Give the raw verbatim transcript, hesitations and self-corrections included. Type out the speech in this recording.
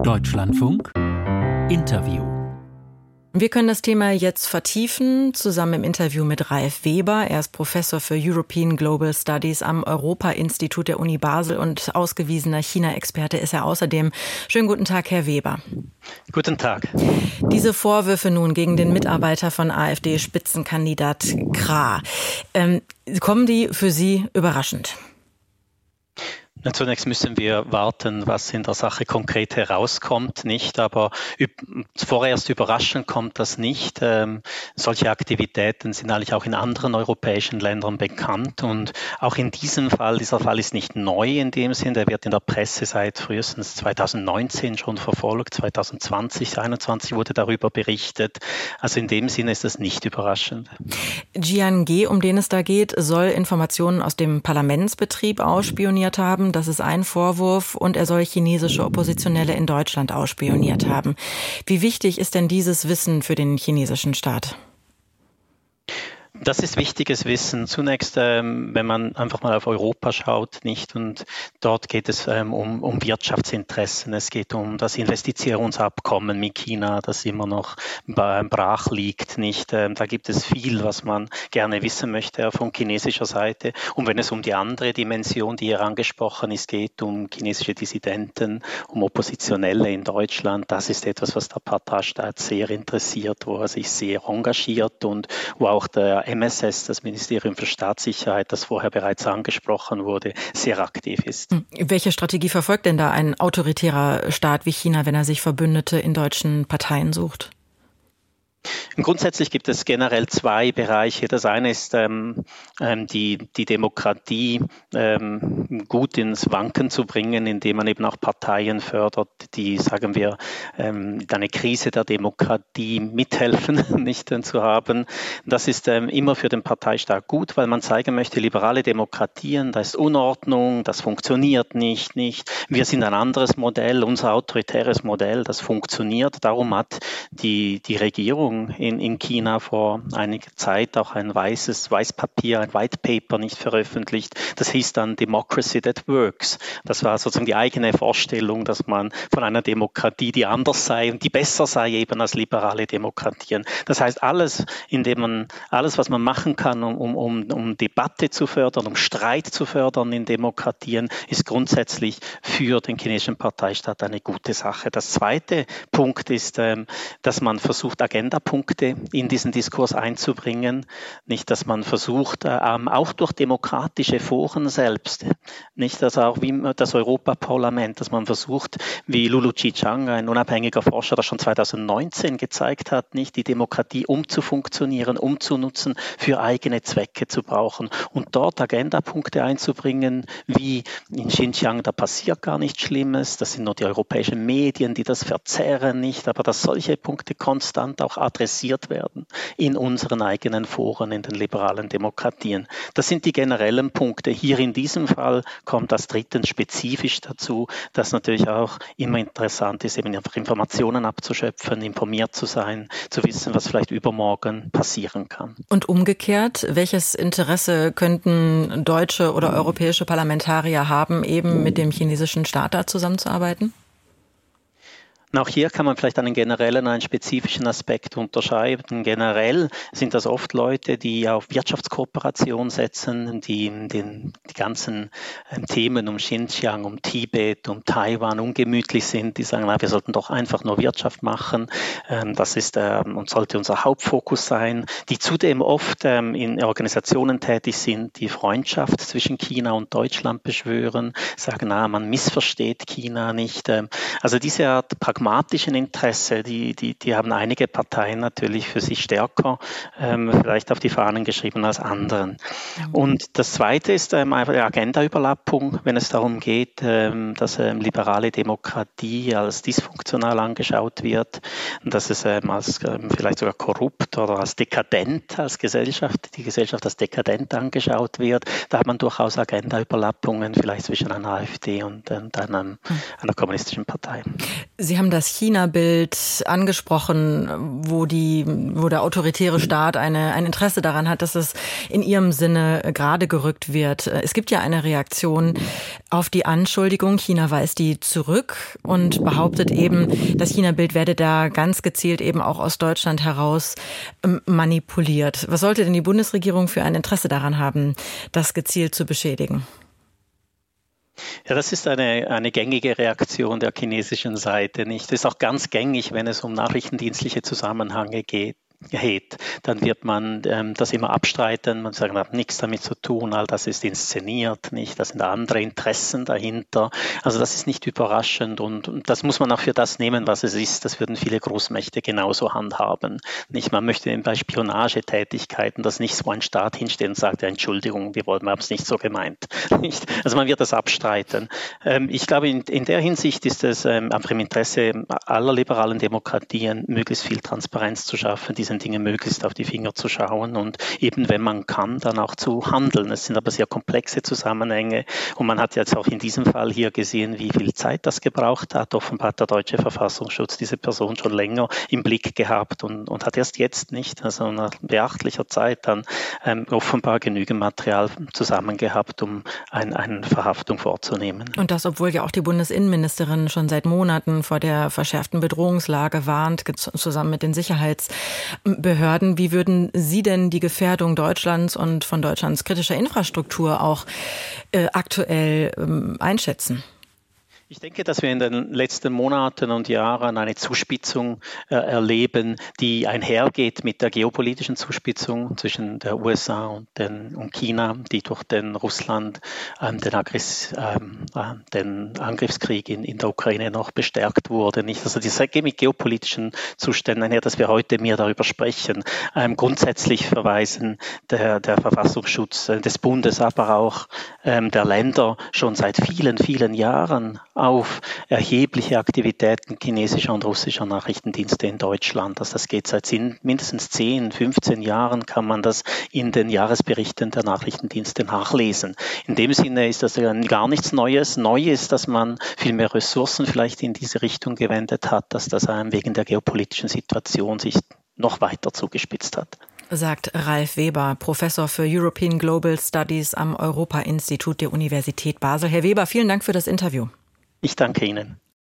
Deutschlandfunk Interview. Wir können das Thema jetzt vertiefen, zusammen im Interview mit Ralf Weber. Er ist Professor für European Global Studies am Europa-Institut der Uni Basel und ausgewiesener China-Experte ist er außerdem. Schönen guten Tag, Herr Weber. Guten Tag. Diese Vorwürfe nun gegen den Mitarbeiter von AfD-Spitzenkandidat Krah, ähm, kommen die für Sie überraschend? Zunächst müssen wir warten, was in der Sache konkret herauskommt, nicht, aber üb- vorerst überraschend kommt das nicht. Ähm, solche Aktivitäten sind eigentlich auch in anderen europäischen Ländern bekannt und auch in diesem Fall, dieser Fall ist nicht neu in dem Sinn, der wird in der Presse seit frühestens zweitausendneunzehn schon verfolgt, zweitausendzwanzig, zweitausendeinundzwanzig wurde darüber berichtet, also in dem Sinne ist das nicht überraschend. Jian Ge, um den es da geht, soll Informationen aus dem Parlamentsbetrieb ausspioniert haben. Das ist ein Vorwurf und er soll chinesische Oppositionelle in Deutschland ausspioniert haben. Wie wichtig ist denn dieses Wissen für den chinesischen Staat? Das ist wichtiges Wissen. Zunächst, ähm, wenn man einfach mal auf Europa schaut, nicht, und dort geht es ähm, um, um Wirtschaftsinteressen. Es geht um das Investitionsabkommen mit China, das immer noch brach liegt, nicht. Ähm, da gibt es viel, was man gerne wissen möchte von chinesischer Seite. Und wenn es um die andere Dimension, die hier angesprochen ist, geht, um chinesische Dissidenten, um Oppositionelle in Deutschland, das ist etwas, was der Parteistaat sehr interessiert, wo er sich sehr engagiert und wo auch der M S S, das Ministerium für Staatssicherheit, das vorher bereits angesprochen wurde, sehr aktiv ist. Welche Strategie verfolgt denn da ein autoritärer Staat wie China, wenn er sich Verbündete in deutschen Parteien sucht? Grundsätzlich gibt es generell zwei Bereiche. Das eine ist ähm, die, die Demokratie ähm, gut ins Wanken zu bringen, indem man eben auch Parteien fördert, die, sagen wir, ähm, eine Krise der Demokratie mithelfen, nicht äh, zu haben. Das ist ähm, immer für den Parteistaat gut, weil man zeigen möchte, liberale Demokratien, da ist Unordnung, das funktioniert nicht, nicht. Wir sind ein anderes Modell, unser autoritäres Modell, das funktioniert. Darum hat die, die Regierung In, in China vor einiger Zeit auch ein weißes Weißpapier, ein White Paper nicht veröffentlicht. Das hieß dann Democracy that works. Das war sozusagen die eigene Vorstellung, dass man von einer Demokratie, die anders sei und die besser sei eben als liberale Demokratien. Das heißt, alles, indem man, alles, was man machen kann, um, um, um Debatte zu fördern, um Streit zu fördern in Demokratien, ist grundsätzlich für den chinesischen Parteistaat eine gute Sache. Das zweite Punkt ist, dass man versucht, Agenda Punkte in diesen Diskurs einzubringen, nicht, dass man versucht, ähm, auch durch demokratische Foren selbst, nicht, dass auch wie das Europaparlament, dass man versucht, wie Lulu Qichang, ein unabhängiger Forscher, das schon zweitausendneunzehn gezeigt hat, nicht, die Demokratie umzufunktionieren, umzunutzen, für eigene Zwecke zu brauchen und dort Agendapunkte einzubringen, wie in Xinjiang, da passiert gar nichts Schlimmes, das sind nur die europäischen Medien, die das verzerren, nicht, aber dass solche Punkte konstant auch adressiert werden in unseren eigenen Foren, in den liberalen Demokratien. Das sind die generellen Punkte. Hier in diesem Fall kommt das drittens spezifisch dazu, dass natürlich auch immer interessant ist, eben einfach Informationen abzuschöpfen, informiert zu sein, zu wissen, was vielleicht übermorgen passieren kann. Und umgekehrt, welches Interesse könnten deutsche oder europäische Parlamentarier haben, eben mit dem chinesischen Staat da zusammenzuarbeiten? Auch hier kann man vielleicht einen generellen, einen spezifischen Aspekt unterscheiden. Generell sind das oft Leute, die auf Wirtschaftskooperation setzen, die den, die ganzen ähm, Themen um Xinjiang, um Tibet, um Taiwan ungemütlich sind, die sagen, na, wir sollten doch einfach nur Wirtschaft machen. Ähm, das ist ähm, und sollte unser Hauptfokus sein. Die zudem oft ähm, in Organisationen tätig sind, die Freundschaft zwischen China und Deutschland beschwören, sagen, na, man missversteht China nicht. Ähm, also diese Art pragmatischen Interesse, die, die, die haben einige Parteien natürlich für sich stärker ähm, vielleicht auf die Fahnen geschrieben als anderen. Und das Zweite ist ähm, einfach die Agendaüberlappung, wenn es darum geht, ähm, dass ähm, liberale Demokratie als dysfunktional angeschaut wird, dass es ähm, als ähm, vielleicht sogar korrupt oder als dekadent als Gesellschaft, die Gesellschaft als dekadent angeschaut wird. Da hat man durchaus Agendaüberlappungen vielleicht zwischen einer AfD und, und einem, einer kommunistischen Partei. Partei. Sie haben das China-Bild angesprochen, wo die, wo der autoritäre Staat eine, ein Interesse daran hat, dass es in Ihrem Sinne gerade gerückt wird. Es gibt ja eine Reaktion auf die Anschuldigung. China weist die zurück und behauptet eben, das China-Bild werde da ganz gezielt eben auch aus Deutschland heraus manipuliert. Was sollte denn die Bundesregierung für ein Interesse daran haben, das gezielt zu beschädigen? Ja, das ist eine, eine gängige Reaktion der chinesischen Seite, nicht? Das ist auch ganz gängig, wenn es um nachrichtendienstliche Zusammenhänge geht. Geht, dann wird man ähm, das immer abstreiten. Man sagt, das hat nichts damit zu tun, all das ist inszeniert, nicht? Das sind andere Interessen dahinter. Also das ist nicht überraschend und, und das muss man auch für das nehmen, was es ist. Das würden viele Großmächte genauso handhaben. Nicht? Man möchte bei Spionagetätigkeiten, dass nicht so ein Staat hinsteht und sagt, ja, Entschuldigung, wir wollten, wir haben es nicht so gemeint. Nicht? Also man wird das abstreiten. Ähm, ich glaube, in, in der Hinsicht ist es ähm, auch im Interesse aller liberalen Demokratien, möglichst viel Transparenz zu schaffen, die diesen Dingen möglichst auf die Finger zu schauen und eben, wenn man kann, dann auch zu handeln. Es sind aber sehr komplexe Zusammenhänge und man hat jetzt auch in diesem Fall hier gesehen, wie viel Zeit das gebraucht hat. Offenbar hat der deutsche Verfassungsschutz diese Person schon länger im Blick gehabt und, und hat erst jetzt nicht, also nach beachtlicher Zeit dann ähm, offenbar genügend Material zusammen gehabt, um ein, eine Verhaftung vorzunehmen. Und das, obwohl ja auch die Bundesinnenministerin schon seit Monaten vor der verschärften Bedrohungslage warnt, zusammen mit den Sicherheits Behörden. Wie würden Sie denn die Gefährdung Deutschlands und von Deutschlands kritischer Infrastruktur auch äh, aktuell ähm, einschätzen? Ich denke, dass wir in den letzten Monaten und Jahren eine Zuspitzung äh, erleben, die einhergeht mit der geopolitischen Zuspitzung zwischen der U S A und, den, und China, die durch den Russland, ähm, den, Aggress, ähm, äh, den Angriffskrieg in, in der Ukraine noch bestärkt wurde. Nicht? Also das geht mit geopolitischen Zuständen einher, dass wir heute mehr darüber sprechen. Ähm, grundsätzlich verweisen der, der Verfassungsschutz äh, des Bundes, aber auch ähm, der Länder schon seit vielen, vielen Jahren auf erhebliche Aktivitäten chinesischer und russischer Nachrichtendienste in Deutschland. Also das geht seit mindestens zehn, fünfzehn Jahren, kann man das in den Jahresberichten der Nachrichtendienste nachlesen. In dem Sinne ist das gar nichts Neues. Neu ist, dass man viel mehr Ressourcen vielleicht in diese Richtung gewendet hat, dass das wegen der geopolitischen Situation sich noch weiter zugespitzt hat. Sagt Ralf Weber, Professor für European Global Studies am Europa-Institut der Universität Basel. Herr Weber, vielen Dank für das Interview. Ich danke Ihnen.